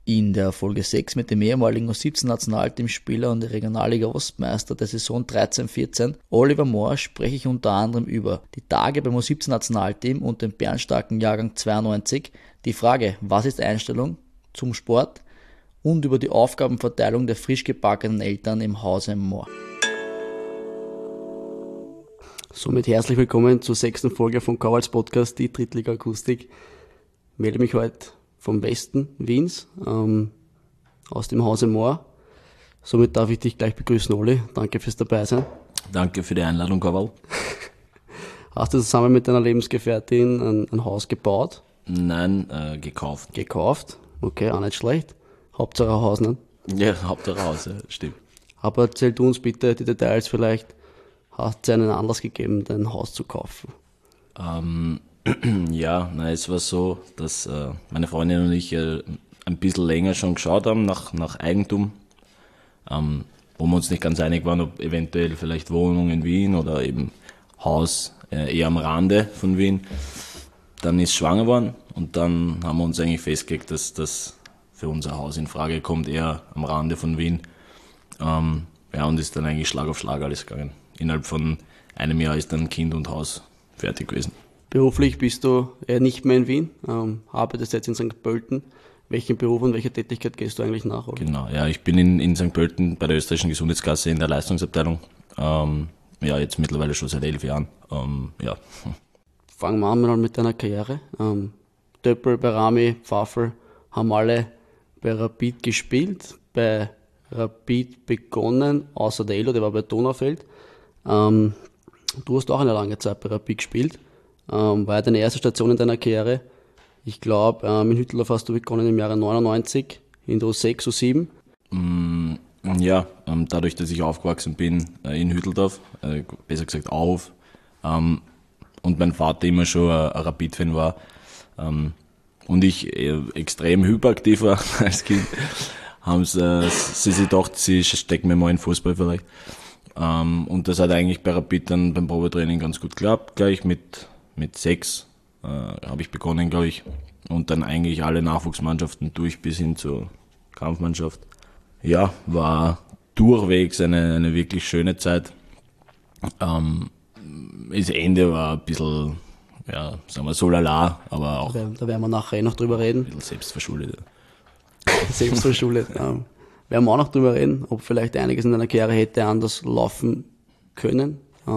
In der Folge 6 mit dem ehemaligen U17-Nationalteamspieler und Regionalliga Ostmeister der Saison 13-14, Oliver Mohr, spreche ich unter anderem über die Tage beim U17-Nationalteam und den bärenstarken Jahrgang 92, die Frage, was ist Einstellung zum Sport, und über die Aufgabenverteilung der frisch gebackenen Eltern im Hause Mohr. Somit herzlich willkommen zur 6. Folge von Kowals Podcast, die Drittliga Akustik. Ich melde mich heute vom Westen Wiens, aus dem Hause Mohr. Somit darf ich dich gleich begrüßen, Oli. Danke fürs Dabeisein. Danke für die Einladung, Kowal. Hast du zusammen mit deiner Lebensgefährtin ein Haus gebaut? Nein, gekauft. Gekauft? Okay, auch nicht schlecht. Hauptsache ein Haus, ne? Ja, Hauptsache Haus, ja, stimmt. Aber erzähl du uns bitte die Details vielleicht. Hat es einen Anlass gegeben, dein Haus zu kaufen? Es war so, dass meine Freundin und ich ein bisschen länger schon geschaut haben nach Eigentum, wo wir uns nicht ganz einig waren, ob eventuell vielleicht Wohnung in Wien oder eben Haus eher am Rande von Wien. Dann ist schwanger geworden und dann haben wir uns eigentlich festgelegt, dass das für unser Haus in Frage kommt, eher am Rande von Wien. Und ist dann eigentlich Schlag auf Schlag alles gegangen. Innerhalb von einem Jahr ist dann Kind und Haus fertig gewesen. Beruflich bist du nicht mehr in Wien, arbeitest jetzt in St. Pölten. Welchen Beruf und welcher Tätigkeit gehst du eigentlich nach? Oder? Genau, ja, ich bin in St. Pölten bei der österreichischen Gesundheitskasse in der Leistungsabteilung. Jetzt mittlerweile schon seit 11 Jahren. Fangen wir an mal mit deiner Karriere. Döppel, Berami, Pfaffel haben alle bei Rapid gespielt, bei Rapid begonnen, außer der Elo, der war bei Donaufeld. Du hast auch eine lange Zeit bei Rapid gespielt. War ja deine erste Station in deiner Karriere. Ich glaube, in Hütteldorf hast du begonnen im Jahre 99, in der U6, U7. Dadurch, dass ich aufgewachsen bin in Hütteldorf, besser gesagt Auhof, und mein Vater immer schon ein Rapid-Fan war, und ich extrem hyperaktiv war als Kind, haben sie sich gedacht, sie stecken mir mal in Fußball vielleicht. Und das hat eigentlich bei Rapid dann beim Probetraining ganz gut geklappt. Gleich mit 6 habe ich begonnen, glaube ich. Und dann eigentlich alle Nachwuchsmannschaften durch bis hin zur Kampfmannschaft. Ja, war durchwegs eine wirklich schöne Zeit. Das Ende war ein bisschen, sagen wir so lala, aber auch. Da werden wir nachher noch drüber reden. Ein bisschen selbstverschuldet. Selbstverschuldet. Werden wir auch noch drüber reden, ob vielleicht einiges in deiner Karriere hätte anders laufen können.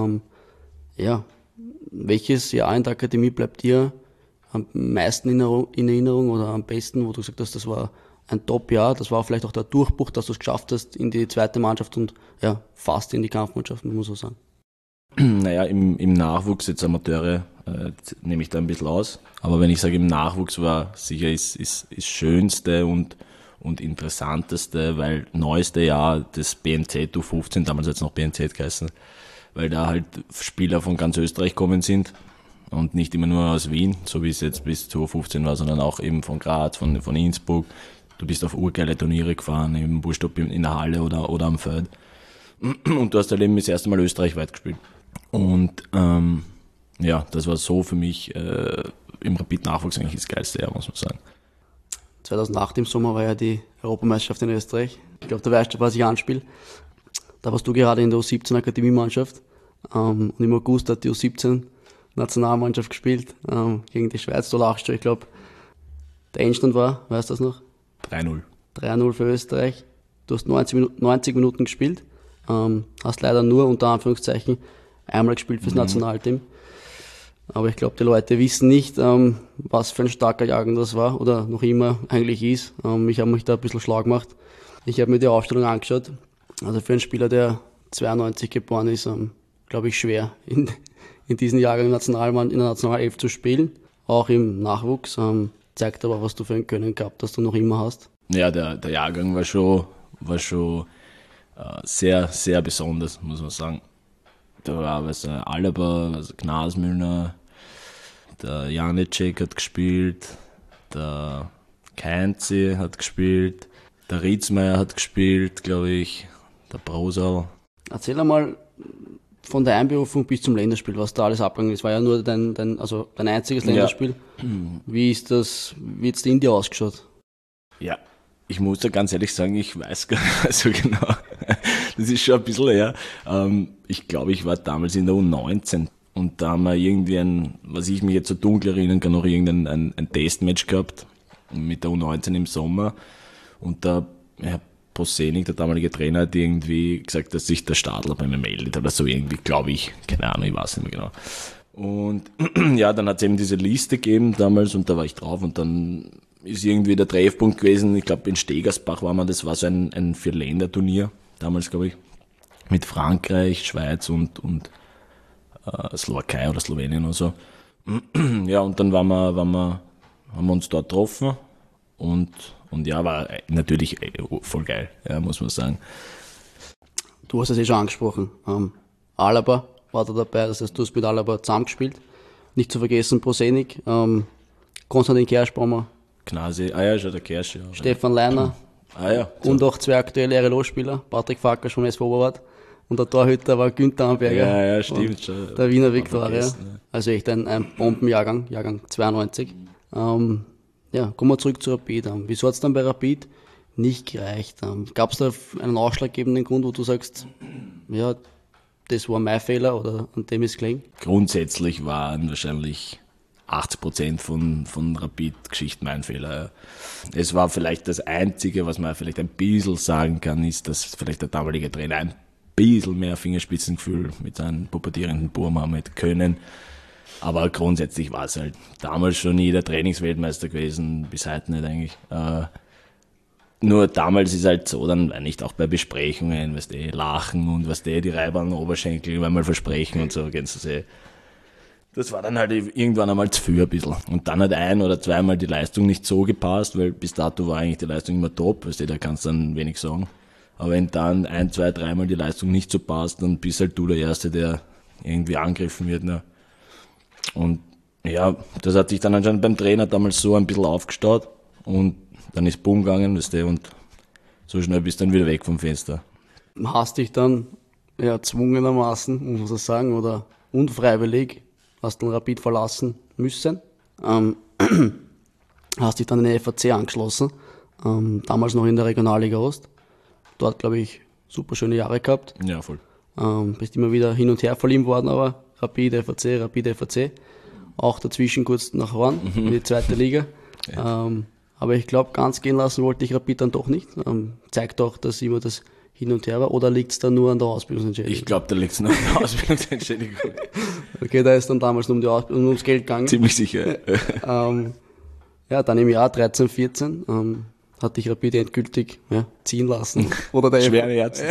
Welches Jahr in der Akademie bleibt dir am meisten in Erinnerung oder am besten, wo du gesagt hast, das war ein Top-Jahr, das war vielleicht auch der Durchbruch, dass du es geschafft hast in die zweite Mannschaft und fast in die Kampfmannschaft, muss man so sagen. Im Nachwuchs, jetzt Amateure, nehme ich da ein bisschen aus. Aber wenn ich sage, im Nachwuchs war sicher ist schönste und interessanteste, weil neueste Jahr das BNZ U15, damals hat es noch BNZ geheißen, weil da halt Spieler von ganz Österreich kommen sind und nicht immer nur aus Wien, so wie es jetzt bis zu U15 war, sondern auch eben von Graz, von Innsbruck. Du bist auf urgeile Turniere gefahren, im Buschstopp in der Halle oder am Feld. Und du hast halt eben das erste Mal österreichweit gespielt. Und das war so für mich im Rapid-Nachwuchs eigentlich das geilste Jahr, muss man sagen. 2008 im Sommer war ja die Europameisterschaft in Österreich. Ich glaube, da weißt du, was ich anspiele. Da warst du gerade in der U17 Akademiemannschaft. Und im August hat die U17 Nationalmannschaft gespielt gegen die Schweiz. Da lachst du, ich glaube, der Endstand war, weißt du das noch? 3-0. 3-0 für Österreich. Du hast 90 Minuten gespielt. Hast leider nur, unter Anführungszeichen, einmal gespielt fürs Nationalteam. Aber ich glaube, die Leute wissen nicht, was für ein starker Jahrgang das war oder noch immer eigentlich ist. Ich habe mich da ein bisschen schlau gemacht. Ich habe mir die Aufstellung angeschaut. Also für einen Spieler, der 92 geboren ist, glaube ich, schwer in diesem Jahrgang in der Nationalelf zu spielen. Auch im Nachwuchs. Zeigt aber, was du für ein Können gehabt hast, das du noch immer hast. Ja, der Jahrgang war schon sehr, sehr besonders, muss man sagen. Da war Alaba, Gnasmüllner, der Janicek hat gespielt, der Keinzi hat gespielt, der Rietzmeier hat gespielt, glaube ich, der Brosal. Erzähl einmal von der Einberufung bis zum Länderspiel, was da alles abgegangen ist. War ja nur dein einziges Länderspiel. Ja. Wie hat's in dir ausgeschaut? Ja, Ich muss da ganz ehrlich sagen, ich weiß gar nicht mehr so genau. Das ist schon ein bisschen her. Ich glaube, ich war damals in der U19 und da haben wir irgendwie was ich mich jetzt so dunkel erinnern kann, noch irgendein ein Testmatch gehabt mit der U19 im Sommer. Und da Herr Posenik, der damalige Trainer, hat irgendwie gesagt, dass sich der Stadler bei mir meldet oder so irgendwie, glaube ich. Keine Ahnung, ich weiß nicht mehr genau. Und ja, dann hat es eben diese Liste gegeben damals und da war ich drauf und dann ist irgendwie der Treffpunkt gewesen, ich glaube in Stegersbach war man, das war so ein Vier-Länder-Turnier, damals glaube ich, mit Frankreich, Schweiz und Slowakei oder Slowenien oder so. Ja, und dann haben wir uns dort getroffen und ja, war natürlich voll geil, ja, muss man sagen. Du hast es schon angesprochen. Alaba war da dabei, das heißt, du hast mit Alaba zusammengespielt. Nicht zu vergessen, Posenik, Konstantin Kerschbaumer, Gnasi, ja, schon der Kersch. Ja. Stefan Leiner Ja. und auch zwei aktuelle RLO-Spieler, Patrick Farkas von SV Oberwart und der Torhüter war Günther Amberger. Ja, stimmt schon. Der Wiener Viktoria. Ja. Also echt ein Bombenjahrgang, Jahrgang 92. Kommen wir zurück zu Rapid. Wieso hat es dann bei Rapid nicht gereicht? Gab es da einen ausschlaggebenden Grund, wo du sagst, ja, das war mein Fehler oder an dem ist gelegen? Grundsätzlich waren wahrscheinlich 80% von Rapid-Geschichten mein Fehler. Ja. Es war vielleicht das Einzige, was man vielleicht ein bisschen sagen kann, ist, dass vielleicht der damalige Trainer ein bisschen mehr Fingerspitzengefühl mit seinen pubertierenden Buben haben hätte können. Aber grundsätzlich war es halt damals schon jeder Trainingsweltmeister gewesen, bis heute nicht eigentlich. Nur damals ist halt so, dann nicht auch bei Besprechungen, lachen und die Reiber an den Oberschenkel, mal versprechen und so, kennst du das. Das war dann halt irgendwann einmal zu viel ein bisschen. Und dann hat ein- oder zweimal die Leistung nicht so gepasst, weil bis dato war eigentlich die Leistung immer top, da kannst du dann wenig sagen. Aber wenn dann ein, zwei, dreimal die Leistung nicht so passt, dann bist halt du der Erste, der irgendwie angegriffen wird. Ne? Und ja, das hat sich dann anscheinend beim Trainer damals so ein bisschen aufgestaut und dann ist Boom gegangen, und so schnell bist du dann wieder weg vom Fenster. Hast dich dann erzwungenermaßen, muss man sagen, oder unfreiwillig, hast den Rapid verlassen müssen. Hast dich dann in den FAC angeschlossen, damals noch in der Regionalliga Ost. Dort, glaube ich, super schöne Jahre gehabt. Ja, voll. Bist immer wieder hin und her verliehen worden, aber Rapid FAC. Auch dazwischen kurz nach Horn, in die zweite Liga. Ja. Aber ich glaube, ganz gehen lassen wollte ich Rapid dann doch nicht. Zeigt auch, dass immer das hin und her war. Oder liegt es da nur an der Ausbildungsentschädigung? Ich glaube, da liegt es nur an der Ausbildungsentschädigung. Okay, da ist dann damals nur um die Ausbildung, ums Geld gegangen. Ziemlich sicher. Dann im Jahr 13, 14 hat dich Rapid endgültig ziehen lassen. Oder der Schwere Herzen.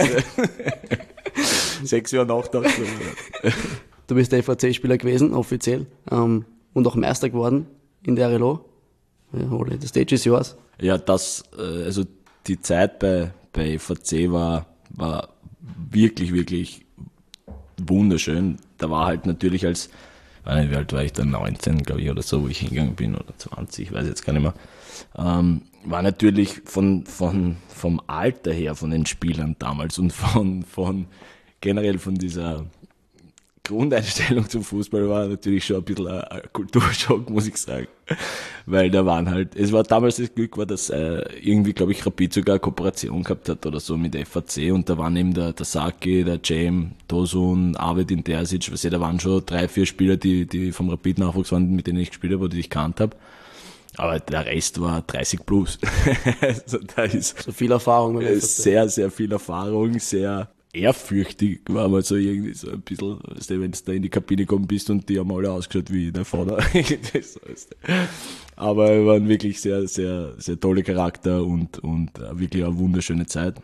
6 Jahre Nachtag. Du bist der FAC-Spieler gewesen, offiziell. Und auch Meister geworden in der RLO. Ja, Ole, the stage is yours. Ja, also die Zeit bei FAC war wirklich, wirklich wunderschön. Da war halt natürlich wie alt war ich da, 19, glaube ich, oder so, wo ich hingegangen bin, oder 20, ich weiß jetzt gar nicht mehr. War natürlich vom Alter her von den Spielern damals und von generell von dieser Grundeinstellung zum Fußball war natürlich schon ein bisschen ein Kulturschock, muss ich sagen. Weil da waren halt, es war damals das Glück, dass irgendwie, glaube ich, Rapid sogar eine Kooperation gehabt hat oder so mit FAC und da waren eben der Saki, der Cem, Tosun, Avedin Terzic, da waren schon 3, 4 Spieler, die vom Rapid-Nachwuchs waren, mit denen ich gespielt habe oder die ich kannt habe. Aber der Rest war 30 plus. Also da ist so viel Erfahrung mit FAC. Sehr, sehr viel Erfahrung, sehr ehrfürchtig war mal so irgendwie so ein bisschen, wenn du da in die Kabine gekommen bist und die haben alle ausgeschaut wie der Vater. Aber wir waren wirklich sehr, sehr, sehr tolle Charakter und wirklich eine wunderschöne Zeit.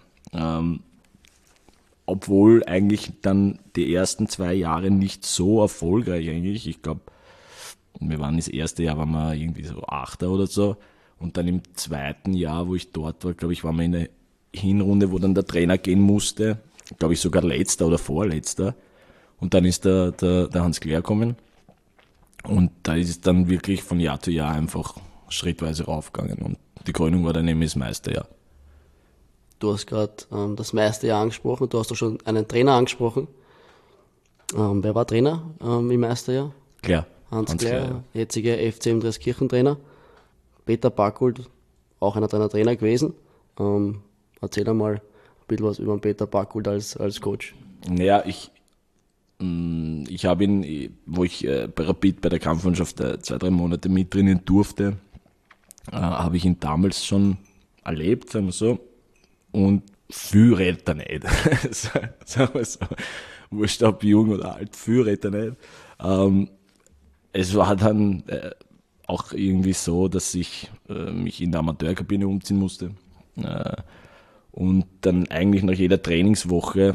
Obwohl eigentlich dann die ersten 2 Jahre nicht so erfolgreich eigentlich. Ich glaube, wir waren das erste Jahr, waren wir irgendwie so 8. oder so. Und dann im zweiten Jahr, wo ich dort war, glaube ich, waren wir in der Hinrunde, wo dann der Trainer gehen musste. Glaube ich sogar letzter oder vorletzter. Und dann ist der Hans Klär gekommen. Und da ist es dann wirklich von Jahr zu Jahr einfach schrittweise raufgegangen. Und die Krönung war dann eben das Meisterjahr. Du hast gerade das Meisterjahr angesprochen. Du hast auch schon einen Trainer angesprochen. Wer war Trainer im Meisterjahr? Klär. Hans Klär, jetziger FC Dreskirchen Trainer. Peter Backhult, auch einer deiner Trainer gewesen. Erzähl einmal ein bisschen was über den Peter Backholt als Coach. Naja, ich habe ihn, wo ich bei Rapid bei der Kampfmannschaft 2-3 Monate mittrainieren durfte, habe ich ihn damals schon erlebt, sagen wir so. Und viel redet er nicht. Sagen wir so. Wurscht ob jung oder alt, viel redet er nicht. Es war dann auch irgendwie so, dass ich mich in der Amateurkabine umziehen musste. Und dann eigentlich nach jeder Trainingswoche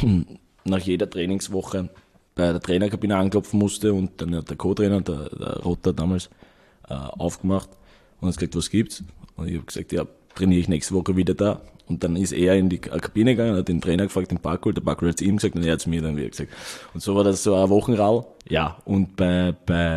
bei der Trainerkabine anklopfen musste und dann hat der Co-Trainer, der Rotter damals, aufgemacht und hat gesagt, was gibt's? Und ich habe gesagt, ja, trainiere ich nächste Woche wieder da. Und dann ist er in die Kabine gegangen, hat den Trainer gefragt, den Backholt, der Backholt hat es ihm gesagt und er hat es mir dann wieder gesagt. Und so war das so ein Wochenrau. Ja, und bei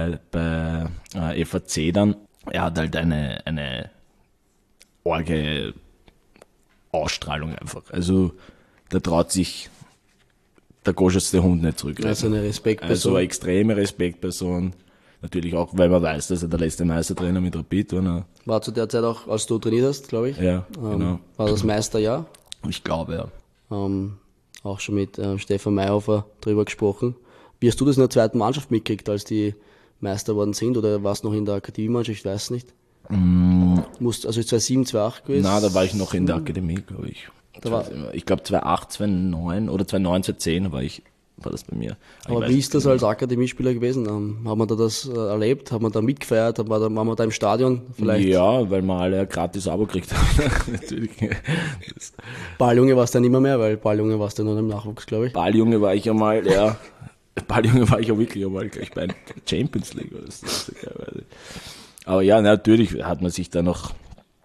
FAC dann, er hat halt eine arge Ausstrahlung einfach. Also da traut sich der goscheste Hund nicht zurück. Also eine Respektperson. Also eine extreme Respektperson. Natürlich auch, weil man weiß, dass er der letzte Meistertrainer mit Rapid war. War zu der Zeit auch, als du trainiert hast, glaube ich. Ja, genau. War das Meisterjahr. Ich glaube, ja. Auch schon mit Stefan Mayhofer drüber gesprochen. Wie hast du das in der zweiten Mannschaft mitgekriegt, als die Meister worden sind? Oder warst du noch in der Akademiemannschaft? Ich weiß nicht. Also 2007, 2008 gewesen? Nein, da war ich noch in der Akademie, glaube ich. Ich glaube 2008, 2009 oder 2009, 2010 war das bei mir. Aber wie ist das als Akademiespieler gewesen? Hat man da das erlebt? Hat man da mitgefeiert? Waren wir da im Stadion vielleicht? Ja, weil wir alle ein gratis Abo gekriegt haben. Natürlich. Balljunge warst du dann immer mehr, weil Balljunge warst du nur im Nachwuchs, glaube ich. Balljunge war ich einmal, ja. Balljunge war ich auch wirklich einmal gleich bei der Champions League. Oder so. Aber ja, natürlich hat man sich da noch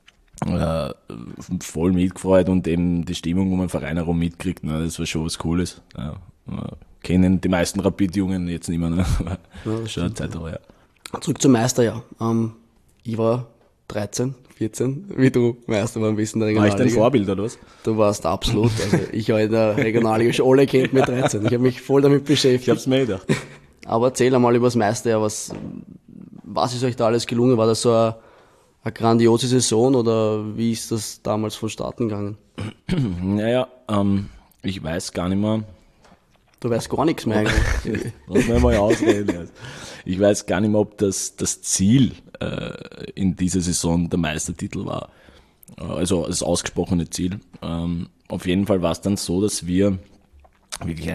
voll mitgefreut und eben die Stimmung um den Verein herum mitkriegt. Ne, das war schon was Cooles. Ja, kennen die meisten Rapid-Jungen jetzt nicht mehr. Ne? Ja, schon eine Zeit her. Zurück zum Meisterjahr. Ich war 13, 14, wie du Meister war ein bisschen der Regionalliga. War ich dein Vorbild oder was? Du warst absolut. Also ich war in der Regionalliga schon alle kennt mit 13. Ich habe mich voll damit beschäftigt. Ich hab's mir gedacht. Aber erzähl einmal über das Meisterjahr. Was ist euch da alles gelungen? War das so eine grandiose Saison oder wie ist das damals vonstatten gegangen? Naja, ich weiß gar nicht mehr. Du weißt gar nichts mehr eigentlich. Lass mich mal ausreden. Ich weiß gar nicht mehr, ob das Ziel in dieser Saison der Meistertitel war. Also das ausgesprochene Ziel. Auf jeden Fall war es dann so, dass wir wirklich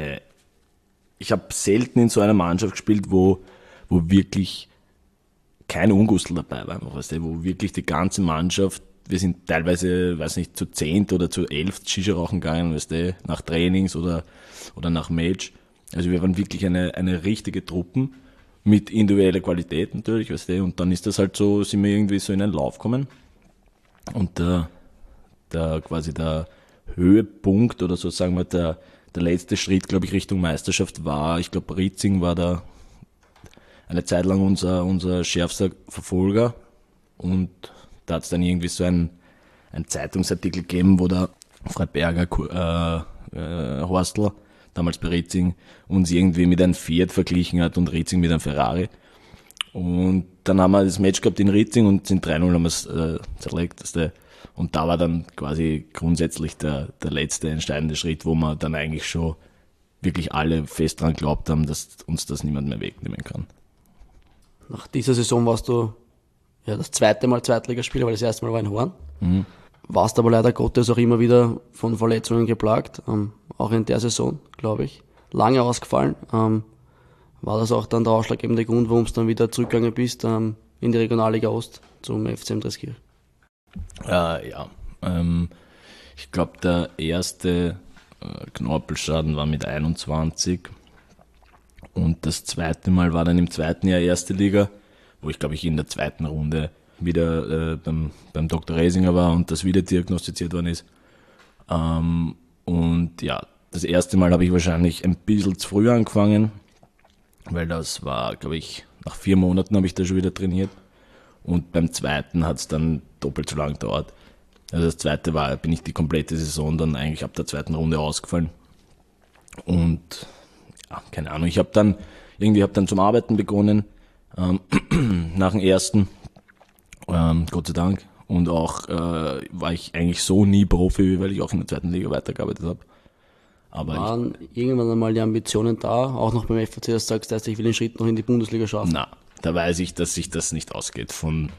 ich habe selten in so einer Mannschaft gespielt, wo wirklich kein Ungustel dabei war, weißt du, wo wirklich die ganze Mannschaft, wir sind teilweise, weiß nicht, zu 10 oder zu 11 Shisha rauchen gegangen, weißt du, nach Trainings oder nach Match. Also wir waren wirklich eine richtige Truppen mit individueller Qualität natürlich, weißt du, und dann ist das halt so, sind wir irgendwie so in einen Lauf gekommen. Und quasi der Höhepunkt oder so sagen wir, der letzte Schritt, glaube ich, Richtung Meisterschaft war, ich glaube, Ritzing war da eine Zeit lang unser schärfster Verfolger und da hat es dann irgendwie so ein Zeitungsartikel gegeben, wo der Freiberger Horstl, damals bei Ritzing, uns irgendwie mit einem Fiat verglichen hat und Ritzing mit einem Ferrari. Und dann haben wir das Match gehabt in Ritzing und sind 3-0 haben wir es zerlegt. Und da war dann quasi grundsätzlich der letzte entscheidende Schritt, wo wir dann eigentlich schon wirklich alle fest dran geglaubt haben, dass uns das niemand mehr wegnehmen kann. Nach dieser Saison warst du ja das zweite Mal Zweitligaspieler, weil das erste Mal war in Horn. Warst aber leider Gottes auch immer wieder von Verletzungen geplagt, auch in der Saison, glaube ich. Lange ausgefallen. War das auch dann der ausschlaggebende Grund, warum du dann wieder zurückgegangen bist in die Regionalliga Ost zum FCM Dreskirch? Ich glaube, der erste Knorpelschaden war mit 21 und das zweite Mal war dann im zweiten Jahr erste Liga, wo ich glaube ich in der zweiten Runde wieder beim Dr. Resinger war und das wieder diagnostiziert worden ist. Und ja, das erste Mal habe ich wahrscheinlich ein bisschen zu früh angefangen, weil das war, glaube ich, nach 4 Monaten habe ich da schon wieder trainiert. Und beim zweiten hat es dann doppelt so lang gedauert. Also das zweite bin ich die komplette Saison dann eigentlich ab der zweiten Runde ausgefallen. Und ja, keine Ahnung, ich habe dann zum Arbeiten begonnen, nach dem ersten, Gott sei Dank. Und auch war ich eigentlich so nie Profi, weil ich auch in der zweiten Liga weitergearbeitet habe. Aber Waren irgendwann einmal die Ambitionen da, auch noch beim FAC, dass du sagst, dass ich will den Schritt noch in die Bundesliga schaffen? da weiß ich, dass sich das nicht ausgeht vom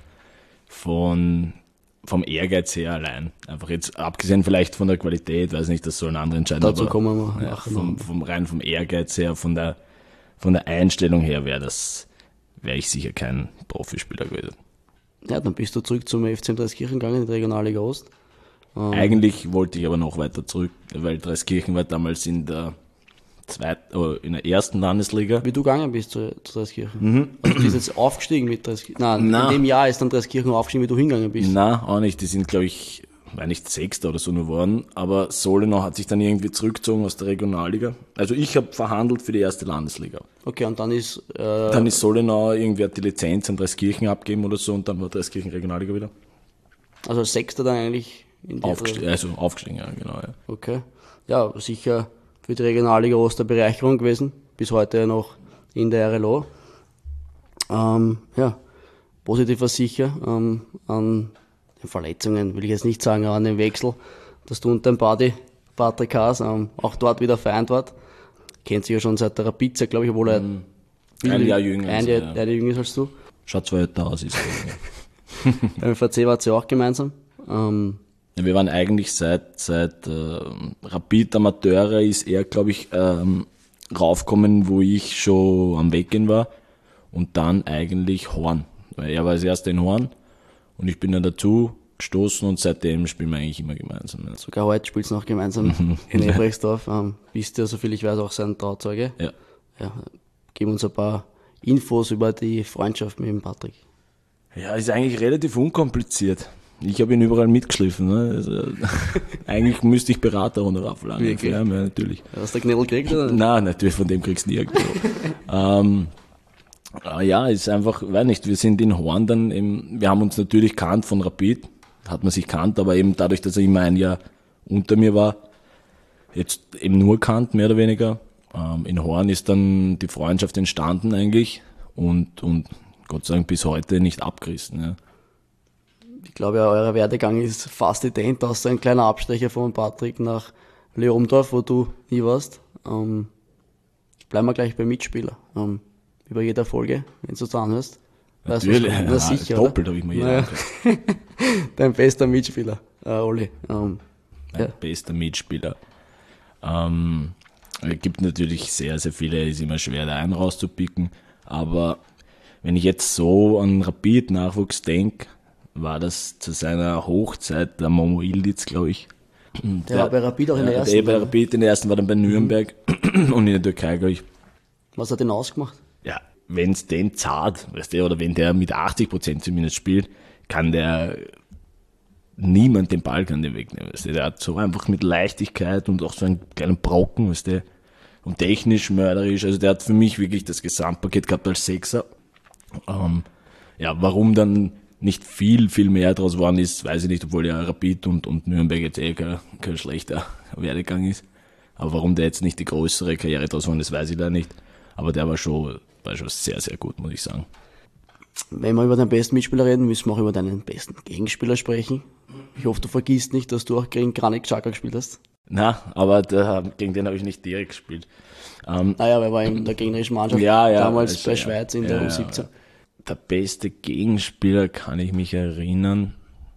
Ehrgeiz her allein. Einfach jetzt, abgesehen vielleicht von der Qualität, weiß nicht, das sollen andere entscheiden. Dazu aber, kommen wir ja, nachher vom Ehrgeiz her, von der Einstellung her wäre ich sicher kein Profispieler gewesen. Ja, dann bist du zurück zum FC Dreiskirchen gegangen, in die Regionalliga Ost. Eigentlich wollte ich aber noch weiter zurück, weil Dreiskirchen war damals in der ersten Landesliga. Wie du gegangen bist zu Dreiskirchen. Also du bist jetzt aufgestiegen mit Dreiskirchen. Nein, in dem Jahr ist dann Dreiskirchen aufgestiegen, wie du hingegangen bist. Na, auch nicht. Die sind, glaube ich, war nicht Sechster oder so nur geworden, aber Solenau hat sich dann irgendwie zurückgezogen aus der Regionalliga. Also ich habe verhandelt für die erste Landesliga. Okay, und dann ist... Dann ist Solenau irgendwie hat die Lizenz an Dreiskirchen abgegeben oder so und dann war Dreiskirchen Regionalliga wieder. Also als Sechster dann eigentlich... Aufgestiegen, ja, genau. Ja. Okay. Ja, sicher für die Regionalliga Ost eine Bereicherung gewesen. Bis heute noch in der RLO. Ja, positiv war sicher an den Verletzungen, will ich jetzt nicht sagen, aber an dem Wechsel, dass du und dein Buddy Patrick Haas auch dort wieder vereint wart. Kennt sich ja schon seit der Rapid, glaube ich, obwohl er ein Jahr jünger ein Jahr jünger ist als du. Schaut zwar älter aus, ist Beim FAC wart ihr auch gemeinsam. Wir waren eigentlich seit Rapid Amateure ist er, glaube ich, raufgekommen, wo ich schon am Weggehen war. Und dann eigentlich Horn. Weil er war als erster in Horn und ich bin dann dazu gestoßen und seitdem spielen wir eigentlich immer gemeinsam. Ja. Sogar heute spielst du noch gemeinsam in Ebrechtsdorf. Bist ja, soviel ich weiß, auch sein Trauzeuge. Ja. Gib uns ein paar Infos über die Freundschaft mit dem Patrick. Ja, ist eigentlich relativ unkompliziert. Ich habe ihn überall mitgeschliffen. Ne? Also, eigentlich müsste ich Beraterhonorar verlangen. Wirklich? Ja, natürlich. Hast du Knädel gekriegt, oder? Nein, natürlich, von dem kriegst du nie. Ja, ist einfach, weiß nicht, wir sind in Horn dann eben, wir haben uns natürlich kannt von Rapid, hat man sich kannt, aber eben dadurch, dass er immer ein Jahr unter mir war, jetzt eben nur kannt, mehr oder weniger. In Horn ist dann die Freundschaft entstanden eigentlich und Gott sei Dank bis heute nicht abgerissen. Ja. Ich glaube ja, euer Werdegang ist fast ident, außer ein kleiner Abstecher von Patrick nach Leomdorf, wo du nie warst. Bleiben wir gleich beim Mitspieler. Über jeder Folge, wenn du es anhörst. Natürlich, na sicher, doppelt habe ich mir jeder angehört. Dein bester Mitspieler, Olli. Mein bester Mitspieler. Es gibt natürlich sehr, sehr viele, ist immer schwer, da einen rauszupicken. Aber wenn ich jetzt so an Rapid-Nachwuchs denke, war das zu seiner Hochzeit der Momo Ildiz, glaube ich. Der war bei Rapid auch in der ersten. Der bei Rapid in der ersten war dann bei Nürnberg und in der Türkei, glaube ich. Was hat den ausgemacht? Ja, wenn es den zahlt, weißt du, oder wenn der mit 80% zumindest spielt, kann der niemand den Ball kann den wegnehmen. Weißt du? Der hat so einfach mit Leichtigkeit und auch so einen kleinen Brocken, weißt du, und technisch, mörderisch. Also der hat für mich wirklich das Gesamtpaket gehabt als Sechser. Ja, warum dann nicht viel mehr draus geworden ist, weiß ich nicht, obwohl ja Rapid und Nürnberg jetzt kein schlechter Werdegang ist. Aber warum der jetzt nicht die größere Karriere draus geworden ist, weiß ich da nicht. Aber der war schon sehr, sehr gut, muss ich sagen. Wenn wir über deinen besten Mitspieler reden, müssen wir auch über deinen besten Gegenspieler sprechen. Ich hoffe, du vergisst nicht, dass du auch gegen Granit Xhaka gespielt hast. Na, aber gegen den habe ich nicht direkt gespielt. Naja, er war in der gegnerischen Mannschaft damals bei Schweiz in der U17. Der beste Gegenspieler kann ich mich erinnern,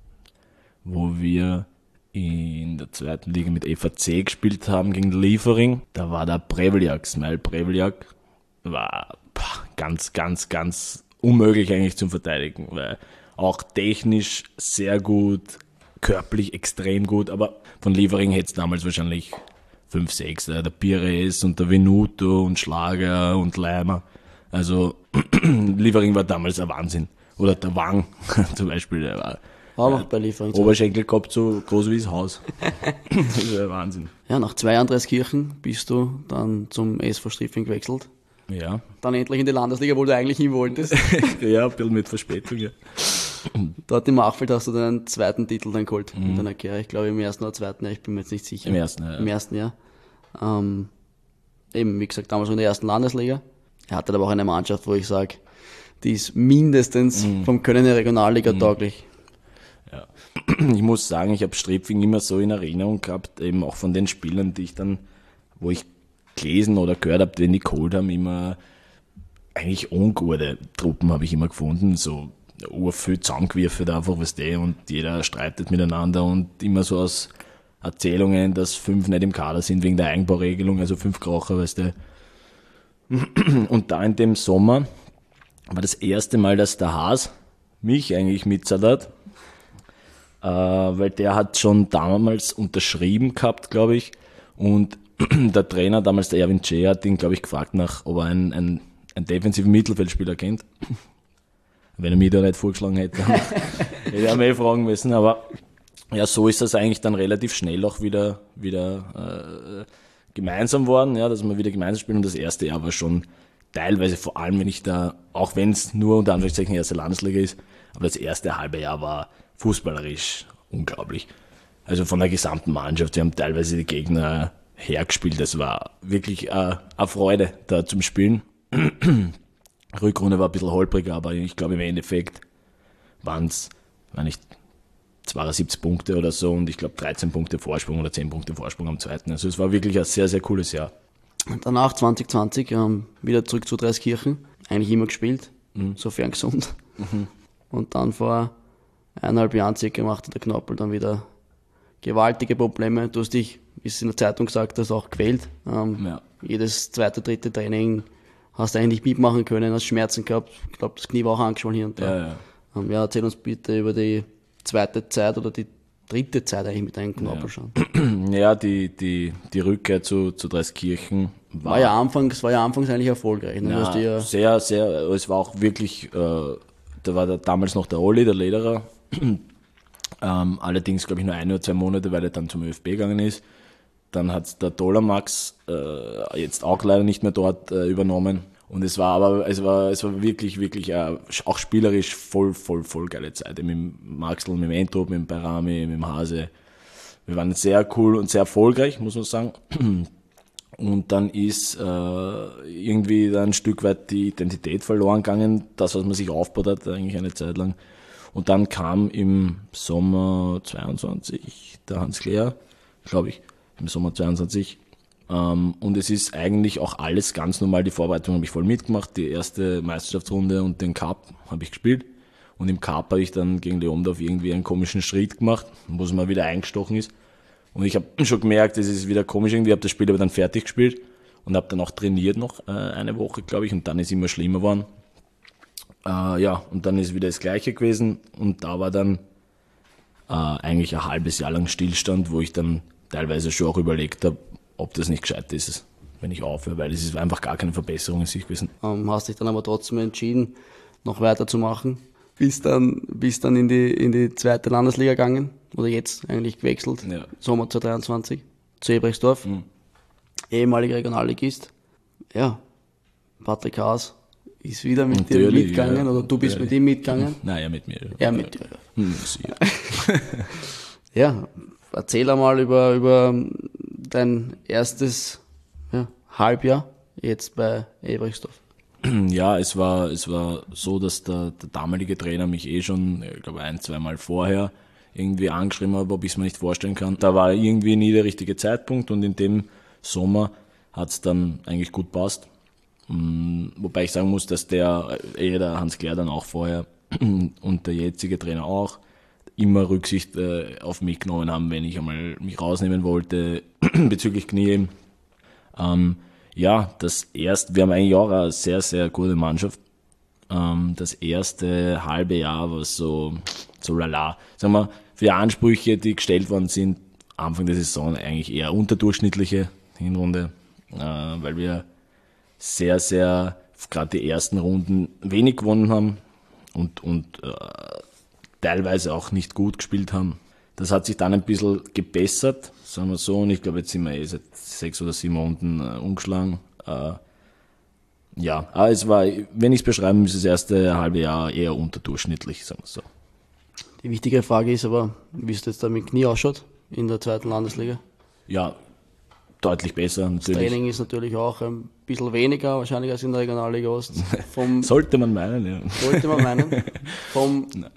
wo wir in der zweiten Liga mit FAC gespielt haben gegen Liefering. Da war der Preveljak, Smile Preveljak. War ganz, ganz, ganz unmöglich eigentlich zum Verteidigen, weil auch technisch sehr gut, körperlich extrem gut, aber von Liefering hätte es damals wahrscheinlich 5, 6, der Pires und der Venuto und Schlager und Leimer. Also Liefering war damals ein Wahnsinn. Oder der Wang zum Beispiel, der war noch bei Liefering. Oberschenkel gehabt, so groß wie das Haus. Das ist ein Wahnsinn. Ja, nach 2 Jahren Dreiskirchen bist du dann zum SV Striffing gewechselt. Ja. Dann endlich in die Landesliga, wo du eigentlich hin wolltest. Ja, ein bisschen mit Verspätung, ja. Dort im Machfeld hast du deinen zweiten Titel dann geholt in deiner Karriere. Ich glaube im ersten oder zweiten Jahr, ich bin mir jetzt nicht sicher. Im ersten Jahr. Im ersten Jahr. Eben, wie gesagt, damals in der ersten Landesliga. Er hatte aber auch eine Mannschaft, wo ich sage, die ist mindestens vom Können der Regionalliga tauglich. Ja, ich muss sagen, ich habe Strepfing immer so in Erinnerung gehabt, eben auch von den Spielern, die ich dann, wo ich gelesen oder gehört habe, den die geholt haben, immer eigentlich ungute Truppen habe ich immer gefunden, so urviel zusammengewürfelt einfach, weißt du, und jeder streitet miteinander und immer so aus Erzählungen, dass 5 nicht im Kader sind wegen der Eigenbauregelung, also 5 Krocher, weißt du. Und da in dem Sommer war das erste Mal, dass der Haas mich eigentlich mitzahlt hat, weil der hat schon damals unterschrieben gehabt, glaube ich, und der Trainer, damals der Erwin Tschä, hat ihn, glaube ich, gefragt ob er einen defensiven Mittelfeldspieler kennt. Wenn er mich da nicht vorgeschlagen hätte, hätte er mich fragen müssen, aber ja, so ist das eigentlich dann relativ schnell auch wieder gemeinsam worden, ja, dass wir wieder gemeinsam spielen, und das erste Jahr war schon teilweise, vor allem wenn ich da, auch wenn es nur unter Anführungszeichen erste Landesliga ist, aber das erste halbe Jahr war fußballerisch unglaublich. Also von der gesamten Mannschaft, wir haben teilweise die Gegner hergespielt, das war wirklich eine Freude da zum Spielen. Rückrunde war ein bisschen holprig, aber ich glaube im Endeffekt waren es, wenn nicht 72 Punkte oder so, und ich glaube 13 Punkte Vorsprung oder 10 Punkte Vorsprung am zweiten. Also es war wirklich ein sehr, sehr cooles Jahr. Danach 2020 wieder zurück zu Dreiskirchen, eigentlich immer gespielt, sofern gesund. Und dann vor 1,5 Jahren circa machte der Knoppel dann wieder gewaltige Probleme. Du hast dich, wie es in der Zeitung gesagt hast, auch quält. Jedes zweite, dritte Training hast du eigentlich mitmachen können, hast Schmerzen gehabt. Ich glaube, das Knie war auch angeschwollen hier und da. Erzähl uns bitte über die zweite Zeit oder die dritte Zeit eigentlich mit deinem Knorpel schon. Ja, die Rückkehr zu Dreiskirchen war ja anfangs eigentlich erfolgreich. Ne? Ja, sehr, sehr, es war auch wirklich, da war damals noch der Olli, der Lederer, allerdings glaube ich nur 1 oder 2 Monate, weil er dann zum ÖFB gegangen ist. Dann hat der Dollarmax jetzt auch leider nicht mehr dort übernommen. Und es war wirklich, wirklich auch spielerisch voll geile Zeit. Mit dem Maxl, mit dem Entrup, mit dem Bayrami, mit dem Hase. Wir waren sehr cool und sehr erfolgreich, muss man sagen. Und dann ist irgendwie da ein Stück weit die Identität verloren gegangen, das, was man sich aufgebaut hat, eigentlich eine Zeit lang. Und dann kam im Sommer 22 der Hans Kleer, glaube ich, im Sommer 22. Und es ist eigentlich auch alles ganz normal. Die Vorbereitung habe ich voll mitgemacht. Die erste Meisterschaftsrunde und den Cup habe ich gespielt. Und im Cup habe ich dann gegen Leondorf irgendwie einen komischen Schritt gemacht, wo es mal wieder eingestochen ist. Und ich habe schon gemerkt, es ist wieder komisch irgendwie. Ich habe das Spiel aber dann fertig gespielt und habe dann auch trainiert noch eine Woche, glaube ich. Und dann ist es immer schlimmer geworden. Und dann ist wieder das Gleiche gewesen. Und da war dann eigentlich ein halbes Jahr lang Stillstand, wo ich dann teilweise schon auch überlegt habe, ob das nicht gescheit ist, wenn ich aufhöre, weil es ist einfach gar keine Verbesserung in sich gewesen. Hast dich dann aber trotzdem entschieden, noch weiterzumachen. Bist dann in die zweite Landesliga gegangen, oder jetzt eigentlich gewechselt, Sommer 2023, zu Ebrechtsdorf, ehemaliger Regionalligist. Ja, Patrick Haas ist wieder mit dir mitgegangen, oder du bist mit ihm mitgegangen? Nein, er mit mir. Er mit dir, ja. Erzähl einmal über dein erstes Halbjahr jetzt bei Ebrechtsdorf. Ja, es war so, dass der damalige Trainer mich schon, ich glaube 1-2 Mal vorher irgendwie angeschrieben hat, ob ich es mir nicht vorstellen kann. Da war irgendwie nie der richtige Zeitpunkt, und in dem Sommer hat es dann eigentlich gut passt. Wobei ich sagen muss, dass der Hans Kleer dann auch vorher und der jetzige Trainer auch immer Rücksicht auf mich genommen haben, wenn ich einmal mich rausnehmen wollte bezüglich Knie. Wir haben eigentlich auch eine sehr, sehr gute Mannschaft. Das erste halbe Jahr war so lala. Sagen wir, für die Ansprüche, die gestellt worden sind, Anfang der Saison eigentlich eher unterdurchschnittliche Hinrunde, weil wir sehr, sehr, gerade die ersten Runden wenig gewonnen haben und teilweise auch nicht gut gespielt haben. Das hat sich dann ein bisschen gebessert, sagen wir so, und ich glaube, jetzt sind wir seit 6 oder 7 Runden umgeschlagen. Aber es war, wenn ich es beschreiben muss, das erste halbe Jahr eher unterdurchschnittlich, sagen wir so. Die wichtige Frage ist aber, wie es jetzt da mit Knie ausschaut in der zweiten Landesliga? Ja, deutlich besser natürlich. Das Training ist natürlich auch ein bisschen weniger wahrscheinlich als in der Regionalliga Ost. Sollte man meinen, ja. Sollte man meinen.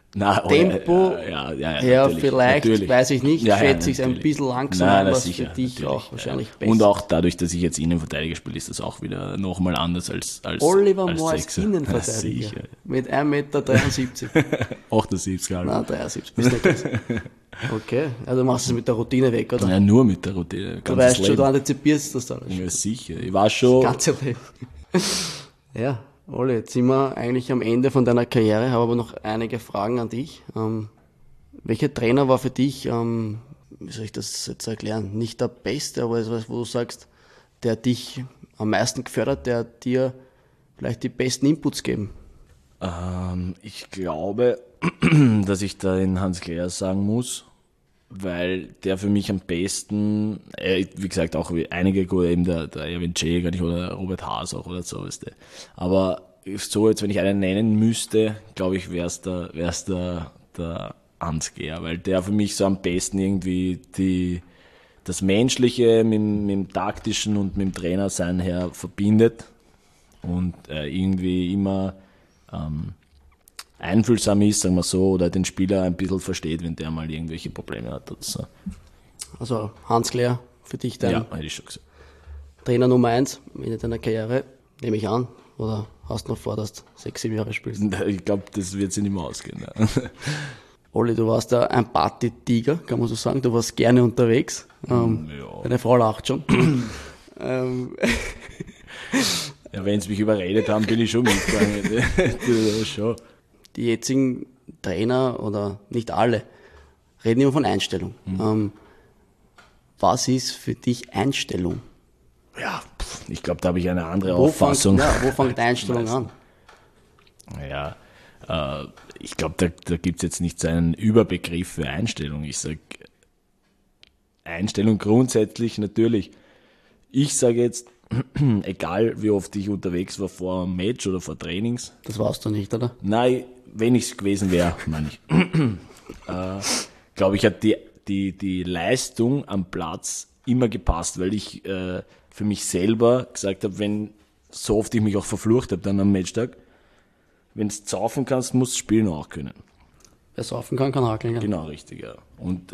Tempo her natürlich, vielleicht, natürlich. weiß ich nicht, schätze ich es ein natürlich. bisschen langsamer, Nein, was sicher, für dich natürlich, auch wahrscheinlich besser. Und auch dadurch, dass ich jetzt Innenverteidiger spiele, ist das auch wieder nochmal anders als Oliver als Moore als Sechser. Innenverteidiger Sicher. mit 1,73 Meter. 78 halb. Nein, 73, bist nicht das. Okay, also machst du es mit der Routine weg, oder? Ja, nur mit der Routine. Du weißt schon, du antizipierst das alles. Ja, sicher. Ich war schon. Ganze Leben. Ja, Olli, jetzt sind wir eigentlich am Ende von deiner Karriere, habe aber noch einige Fragen an dich. Welcher Trainer war für dich, wie soll ich das jetzt erklären, nicht der Beste, aber etwas, wo du sagst, der dich am meisten gefördert, der dir vielleicht die besten Inputs geben? Ich glaube, dass ich da den Hans Klärs sagen muss, weil der für mich am besten, wie gesagt, auch einige, eben der Erwin Jäger oder Robert Haas auch oder so, weißt du. Aber so jetzt, wenn ich einen nennen müsste, glaube ich, wär's der Hans Gehr, weil der für mich so am besten irgendwie das Menschliche mit dem Taktischen und mit dem Trainersein her verbindet und irgendwie immer einfühlsam ist, sagen wir so, oder den Spieler ein bisschen versteht, wenn der mal irgendwelche Probleme hat oder so. Also Hans Gehr für dich dein Ja, hätte ich schon gesagt. Trainer Nummer 1 in deiner Karriere, nehme ich an, oder hast du noch vor, dass du 6-7 Jahre spielst? Ich glaube, das wird sich nicht mehr ausgehen. Ja. Olli, du warst ein Party-Tiger, kann man so sagen. Du warst gerne unterwegs. Ja. Deine Frau lacht schon. Ja, wenn sie mich überredet haben, bin ich schon mitgegangen. Das schon. Die jetzigen Trainer, oder nicht alle, reden immer von Einstellung. Was ist für dich Einstellung? Ja, ich glaube, da habe ich eine andere Auffassung. Wo fängt die Einstellung an? Ja, ich glaube, da gibt es jetzt nicht so einen Überbegriff für Einstellung. Ich sage, Einstellung grundsätzlich natürlich. Ich sage jetzt, egal wie oft ich unterwegs war vor einem Match oder vor Trainings. Das warst du nicht, oder? Nein, wenn ich es gewesen wäre, meine ich. Glaube ich, hat die Leistung am Platz immer gepasst, weil ich für mich selber gesagt habe, wenn so oft ich mich auch verflucht habe dann am Matchtag, wenn du saufen kannst, musst du spielen auch können. Wer saufen kann, kann hakeln. Ja. Genau, richtig, ja. Und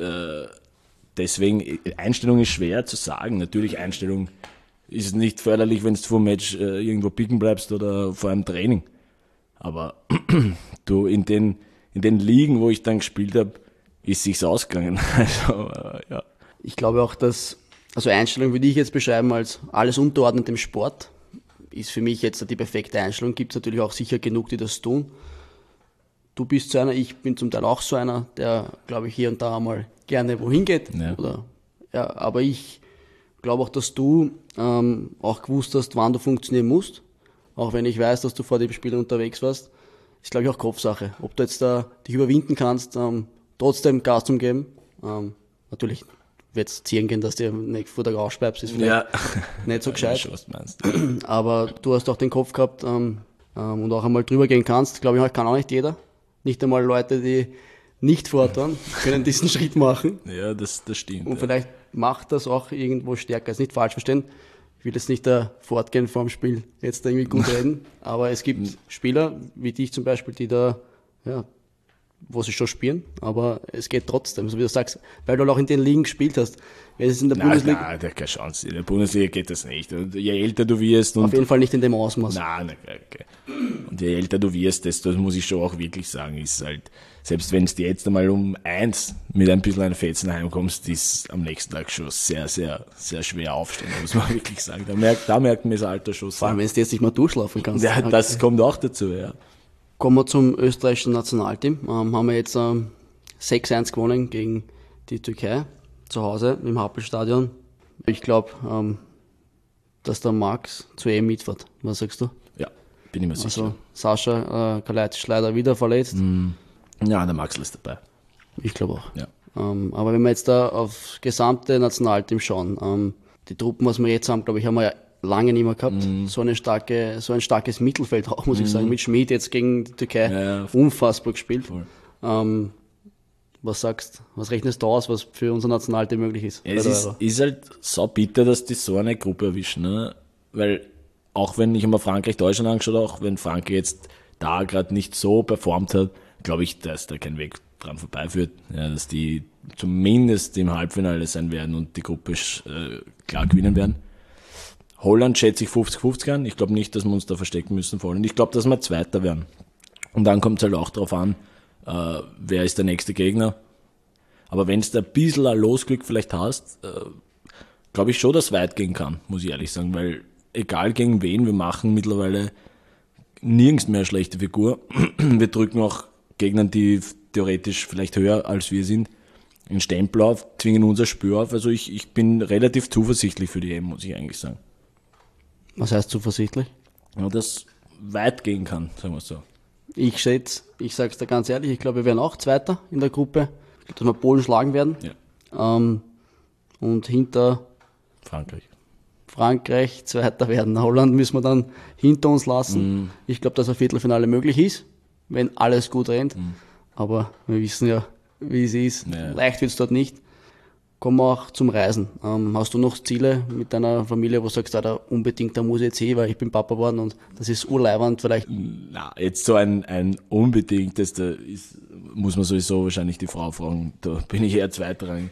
deswegen, Einstellung ist schwer zu sagen. Natürlich, Einstellung ist nicht förderlich, wenn du vor dem Match irgendwo picken bleibst oder vor einem Training. Aber du, in den Ligen, wo ich dann gespielt habe, ist sich's ausgegangen. Also, ja. Ich glaube auch, dass, also Einstellung würde ich jetzt beschreiben als alles unterordnet dem Sport. Ist für mich jetzt die perfekte Einstellung. Gibt es natürlich auch sicher genug, die das tun. Du bist so einer, ich bin zum Teil auch so einer, der, glaube ich, hier und da mal gerne wohin geht. Ja. Aber ich glaube auch, dass du auch gewusst hast, wann du funktionieren musst. Auch wenn ich weiß, dass du vor dem Spiel unterwegs warst. Ist, glaube ich, auch Kopfsache. Ob du jetzt da dich überwinden kannst, trotzdem Gas zu geben. Natürlich wird es ziehen gehen, dass du nicht vor der Rausch bleibst, ist vielleicht nicht so gescheit. Ja, was meinst. Aber du hast auch den Kopf gehabt und auch einmal drüber gehen kannst. Glaube ich, kann auch nicht jeder. Nicht einmal Leute, die nicht fordern, können diesen Schritt machen. Ja, das stimmt. Und vielleicht macht das auch irgendwo stärker. Ist nicht falsch verstehen. Ich will jetzt nicht da fortgehen vorm Spiel, jetzt da irgendwie gut reden. Aber es gibt Spieler, wie dich zum Beispiel, die da, ja, wo sie schon spielen, aber es geht trotzdem, so wie du sagst, weil du auch in den Ligen gespielt hast. Wenn es in der Bundesliga. Nein, keine Chance. In der Bundesliga geht das nicht. Und je älter du wirst. Auf jeden Fall nicht in dem Ausmaß. Nein, okay. Und je älter du wirst, desto, das muss ich schon auch wirklich sagen, ist halt, selbst wenn du jetzt einmal um 1 mit ein bisschen einem Fetzen heimkommst, ist am nächsten Tag schon sehr, sehr, sehr schwer aufstehen, muss man wirklich sagen. Da merkt man das Alter schon. Vor allem, wenn du jetzt nicht mal durchschlafen kannst. Ja, das kommt auch dazu, ja. Kommen wir zum österreichischen Nationalteam. Haben wir jetzt 6-1 gewonnen gegen die Türkei zu Hause im Happelstadion. Ich glaube, dass der Max zu EM mitfährt. Was sagst du? Ja, bin ich mir sicher. Also Sascha Kalajdzic ist leider wieder verletzt. Ja, der Max ist dabei. Ich glaube auch. Ja. Aber wenn wir jetzt da aufs gesamte Nationalteam schauen, die Truppen, was wir jetzt haben, glaube ich, haben wir ja lange nicht mehr gehabt. So ein starkes Mittelfeld auch, muss ich sagen. Mit Schmid jetzt gegen die Türkei unfassbar gespielt. Was sagst, was rechnest du aus, was für unser Nationalteam möglich ist? Es ist halt so bitter, dass die so eine Gruppe erwischen, ne? Weil auch wenn ich mir Frankreich, Deutschland angeschaut habe, auch wenn Frankreich jetzt da gerade nicht so performt hat, glaube ich, dass da kein Weg dran vorbeiführt, ja, dass die zumindest im Halbfinale sein werden und die Gruppe klar gewinnen werden. Holland schätze ich 50-50 an. Ich glaube nicht, dass wir uns da verstecken müssen vor Holland. Ich glaube, dass wir Zweiter werden. Und dann kommt es halt auch darauf an, wer ist der nächste Gegner. Aber wenn du ein bisschen ein Losglück vielleicht hast, glaube ich schon, dass es weit gehen kann, muss ich ehrlich sagen. Weil egal gegen wen, wir machen mittlerweile nirgends mehr eine schlechte Figur. Wir drücken auch Gegnern, die theoretisch vielleicht höher als wir sind, einen Stempel auf, zwingen unser Spür auf. Also ich bin relativ zuversichtlich für die EM, muss ich eigentlich sagen. Was heißt zuversichtlich? Ja, dass weit gehen kann, sagen wir so. Ich sag's dir ganz ehrlich, ich glaube, wir werden auch Zweiter in der Gruppe. Ich glaube, dass wir Polen schlagen werden. Ja. Und hinter Frankreich Zweiter werden. Holland müssen wir dann hinter uns lassen. Ich glaube, dass ein Viertelfinale möglich ist, wenn alles gut rennt. Aber wir wissen ja, wie es ist. Ja. Leicht wird es dort nicht. Kommen wir auch zum Reisen. Hast du noch Ziele mit deiner Familie, wo du sagst, da unbedingt, da muss ich jetzt hin, weil ich bin Papa geworden und das ist urleibernd vielleicht? Na, jetzt so ein unbedingtes, muss man sowieso wahrscheinlich die Frau fragen, da bin ich eher zweitrangig.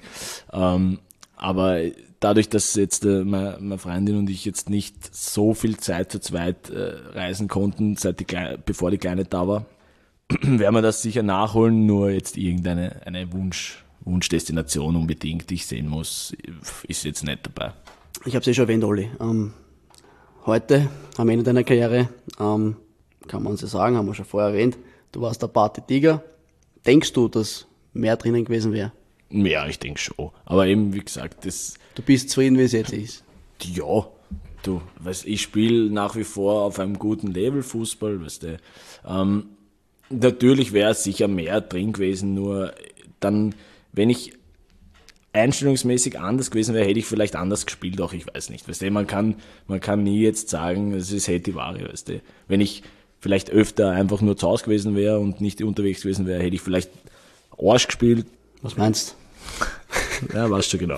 Aber dadurch, dass jetzt meine Freundin und ich jetzt nicht so viel Zeit zu zweit reisen konnten, bevor die Kleine da war, werden wir das sicher nachholen, nur jetzt irgendeine Wunschdestination unbedingt, die ich sehen muss, ist jetzt nicht dabei. Ich habe es schon erwähnt, Olli. Heute, am Ende deiner Karriere, kann man uns ja sagen, haben wir schon vorher erwähnt, du warst der Party-Tiger. Denkst du, dass mehr drinnen gewesen wäre? Ja, ich denke schon. Aber eben, wie gesagt, Du bist zufrieden, wie es jetzt ist? Ja, ich spiele nach wie vor auf einem guten Level Fußball, weißt du. Natürlich wäre sicher mehr drin gewesen, nur dann, wenn ich einstellungsmäßig anders gewesen wäre, hätte ich vielleicht anders gespielt, auch ich weiß nicht. Weißt du, man kann nie jetzt sagen, es ist Heti-Wari, weißt du. Wenn ich vielleicht öfter einfach nur zu Hause gewesen wäre und nicht unterwegs gewesen wäre, hätte ich vielleicht Arsch gespielt. Was meinst du? Ja, weißt du genau.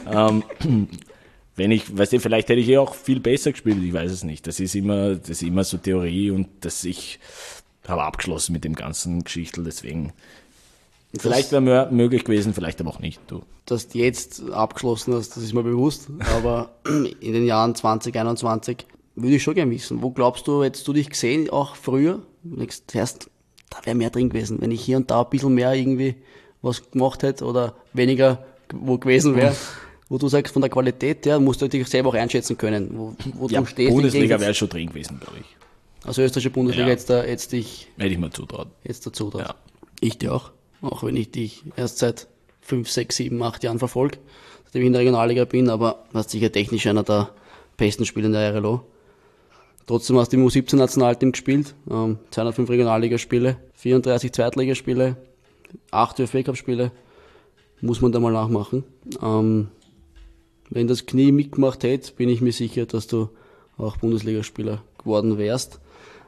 Vielleicht hätte ich auch viel besser gespielt, ich weiß es nicht. Das ist immer so Theorie und ich habe abgeschlossen mit dem ganzen Geschichtel, deswegen. Vielleicht wäre mehr möglich gewesen, vielleicht aber auch nicht. Dass du jetzt abgeschlossen hast, das ist mir bewusst, aber in den Jahren 2021 würde ich schon gerne wissen, wo glaubst du, hättest du dich gesehen, auch früher? Zuerst, da wäre mehr drin gewesen, wenn ich hier und da ein bisschen mehr irgendwie was gemacht hätte oder weniger wo gewesen wäre, wo du sagst, von der Qualität her, musst du dich selber auch einschätzen können, wo ja, du stehst. Bundesliga wäre schon drin gewesen, glaube ich. Also österreichische Bundesliga ja. Hätte ich mir zutraut. Jetzt dazu traut. Ja. Ich dir auch wenn ich dich erst seit 5, 6, 7, 8 Jahren verfolge, seitdem ich in der Regionalliga bin, aber warst sicher technisch einer der besten Spieler in der RLO. Trotzdem hast du im U17-Nationalteam gespielt, 205 Regionalligaspiele, 34 Zweitligaspiele, 8 ÖFB-Cup-Spiele, muss man da mal nachmachen. Wenn das Knie mitgemacht hätte, bin ich mir sicher, dass du auch Bundesligaspieler geworden wärst.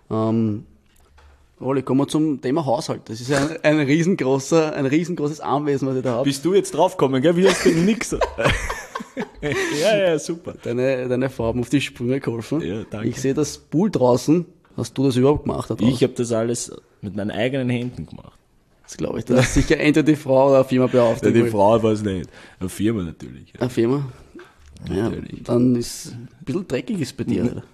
Olli, kommen wir zum Thema Haushalt. Das ist ein riesengroßes Anwesen, was ich da habe. Bist du jetzt draufgekommen, gell? Wie hast du nix? ja, super. Deine Frau hat mir auf die Sprünge geholfen. Ja, danke. Ich sehe das Pool draußen. Hast du das überhaupt gemacht? Ich habe das alles mit meinen eigenen Händen gemacht. Das glaube ich. Da hast sicher entweder die Frau oder eine Firma beauftragt. Ja, die Frau war es nicht. Eine Firma natürlich. Ja. Eine Firma? Ja, dann ist ein bisschen dreckig ist bei dir. Oder?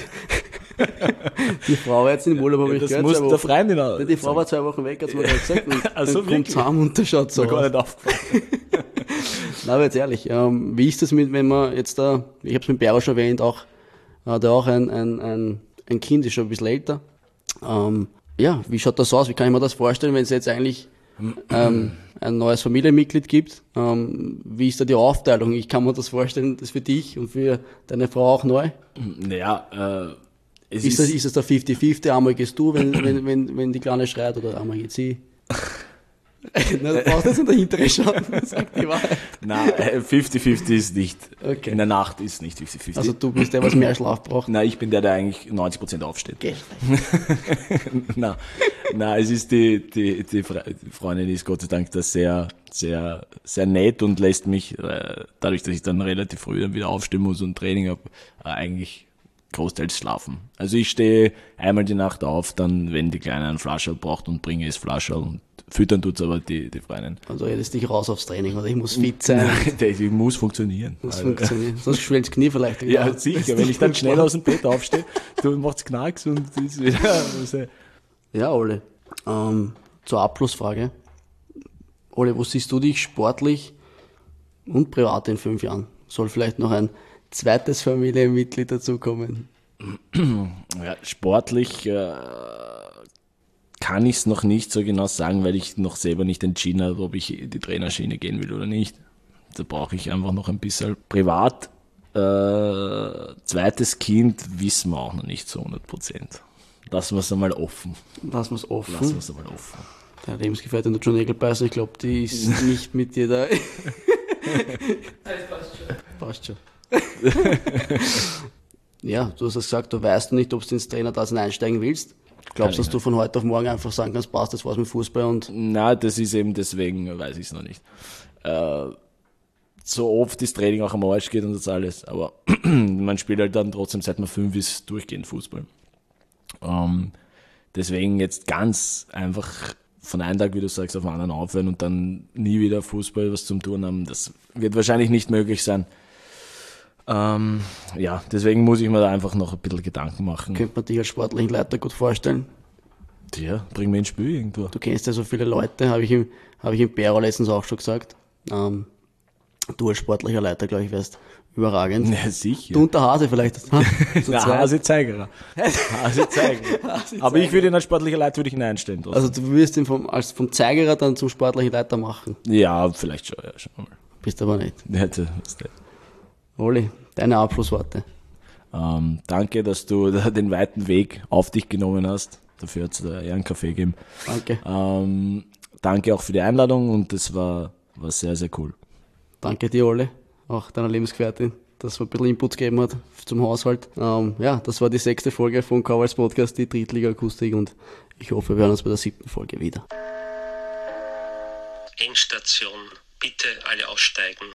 Die Frau war jetzt in Urlaub, habe ich das gehört. Das muss der Freundin auch. Die Frau war 2 Wochen weg, hat es mir gerade gesagt. Und also dann kommt zusammen und das schaut so aus. Gar nicht aufgefallen. Na, aber jetzt ehrlich, wie ist das mit, wenn man jetzt da, ich habe es mit Bero schon erwähnt, auch, der auch ein Kind ist schon ein bisschen älter. Ja, wie schaut das aus? Wie kann ich mir das vorstellen, wenn es jetzt eigentlich ein neues Familienmitglied gibt? Wie ist da die Aufteilung? Ich kann mir das vorstellen, das für dich und für deine Frau auch neu? Naja, ist das der 50-50? Einmal gehst du, wenn die Kleine schreit, oder einmal geht sie? Na, du brauchst jetzt nicht dahinter schauen, sag die Wahrheit. Nein, 50-50 ist nicht. Okay. In der Nacht ist nicht 50-50. Also du bist der, was mehr Schlaf braucht. Nein, ich bin der eigentlich 90% aufsteht. Geh. Nein, es ist die Freundin, die ist Gott sei Dank da sehr, sehr, sehr nett und lässt mich, dadurch, dass ich dann relativ früh dann wieder aufstehen muss und Training habe, eigentlich großteils schlafen. Also ich stehe einmal die Nacht auf, dann, wenn die Kleine einen Flascherl braucht und bringe es Flascherl und füttern tut's aber die Freundin. Also redest dich raus aufs Training, oder ich muss fit sein. Ich muss funktionieren. Sonst schwellt das Knie vielleicht wieder. Ja, sicher. Wenn ich dann schnell aus dem Bett aufstehe, dann macht's Knacks und ist wieder... Ja, Ole. Zur Abschlussfrage. Ole, wo siehst du dich sportlich und privat in 5 Jahren? Soll vielleicht noch ein zweites Familienmitglied dazukommen? Ja, sportlich kann ich es noch nicht so genau sagen, weil ich noch selber nicht entschieden habe, ob ich die Trainerschiene gehen will oder nicht. Da brauche ich einfach noch ein bisschen. Privat, zweites Kind wissen wir auch noch nicht zu 100%. Lassen wir es einmal offen. Lassen wir es offen. Deine Lebensgefährtin hat schon Nägel beißen, ich glaube, die ist nicht mit dir da. Passt schon. Ja, du hast es gesagt, du weißt nicht, ob du ins Trainerdasein einsteigen willst. Glaubst du, dass du von heute auf morgen einfach sagen kannst, passt, das war's mit Fußball und... Na, das ist eben deswegen, weiß ich es noch nicht. So oft das Training auch am Arsch geht und das alles, aber man spielt halt dann trotzdem, seit man 5 ist, durchgehend Fußball. Deswegen jetzt ganz einfach von einem Tag, wie du sagst, auf den anderen aufhören und dann nie wieder Fußball was zum Tun haben, das wird wahrscheinlich nicht möglich sein. Ja, deswegen muss ich mir da einfach noch ein bisschen Gedanken machen. Könnte man dich als sportlichen Leiter gut vorstellen? Ja, bring mir ins Spiel irgendwo. Du kennst ja so viele Leute, habe ich im Bero letztens auch schon gesagt. Du als sportlicher Leiter, glaube ich, wärst überragend. Ja, sicher. Du und der Hase vielleicht. Na, Hase-Zeigerer. Aber ich würde ihn als sportlicher Leiter würde ich ihn einstellen. Trotzdem. Also du würdest ihn vom Zeigerer dann zum sportlichen Leiter machen? Ja, vielleicht schon, ja, schon mal. Bist aber nicht. Ja, das ist nicht. Oli, deine Abschlussworte. Danke, dass du den weiten Weg auf dich genommen hast. Dafür hat es da eher einen Kaffee gegeben. Danke. Danke auch für die Einladung und das war sehr, sehr cool. Danke dir, Ole, auch deiner Lebensgefährtin, dass man ein bisschen Input gegeben hat zum Haushalt. Ja, das war die 6. Folge von Cowboys Podcast, die Drittliga-Akustik, und ich hoffe, wir hören uns bei der 7. Folge wieder. Endstation. Bitte alle aussteigen.